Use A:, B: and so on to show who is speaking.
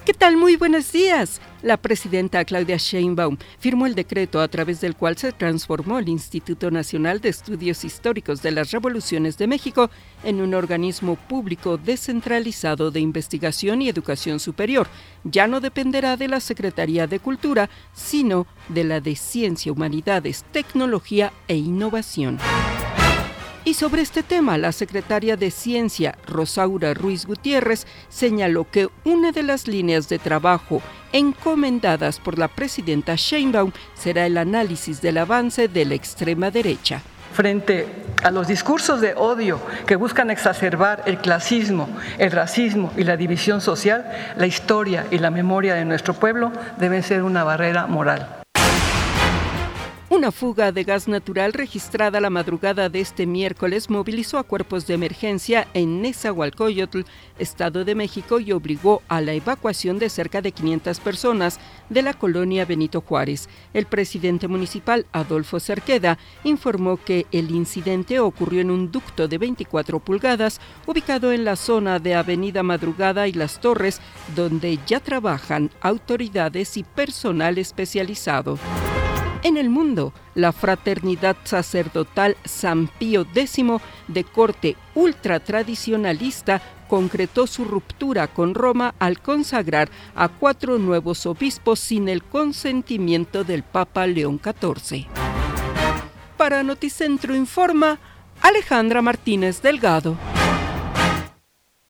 A: ¿Qué tal? Muy buenos días. La presidenta Claudia Sheinbaum firmó el decreto a través del cual se transformó el Instituto Nacional de Estudios Históricos de las Revoluciones de México en un organismo público descentralizado de investigación y educación superior. Ya no dependerá de la Secretaría de Cultura, sino de la de Ciencia, Humanidades, Tecnología e Innovación. Y sobre este tema, la secretaria de Ciencia, Rosaura Ruiz Gutiérrez, señaló que una de las líneas de trabajo encomendadas por la presidenta Sheinbaum será el análisis del avance de la extrema derecha.
B: Frente a los discursos de odio que buscan exacerbar el clasismo, el racismo y la división social, la historia y la memoria de nuestro pueblo deben ser una barrera moral.
A: Una fuga de gas natural registrada la madrugada de este miércoles movilizó a cuerpos de emergencia en Nezahualcóyotl, Estado de México, y obligó a la evacuación de cerca de 500 personas de la colonia Benito Juárez. El presidente municipal, Adolfo Cerqueda, informó que el incidente ocurrió en un ducto de 24 pulgadas ubicado en la zona de Avenida Madrugada y Las Torres, donde ya trabajan autoridades y personal especializado. En el mundo, la fraternidad sacerdotal San Pío X, de corte ultratradicionalista, concretó su ruptura con Roma al consagrar a 4 nuevos obispos sin el consentimiento del Papa León XIV. Para Noticentro Informa, Alejandra Martínez Delgado.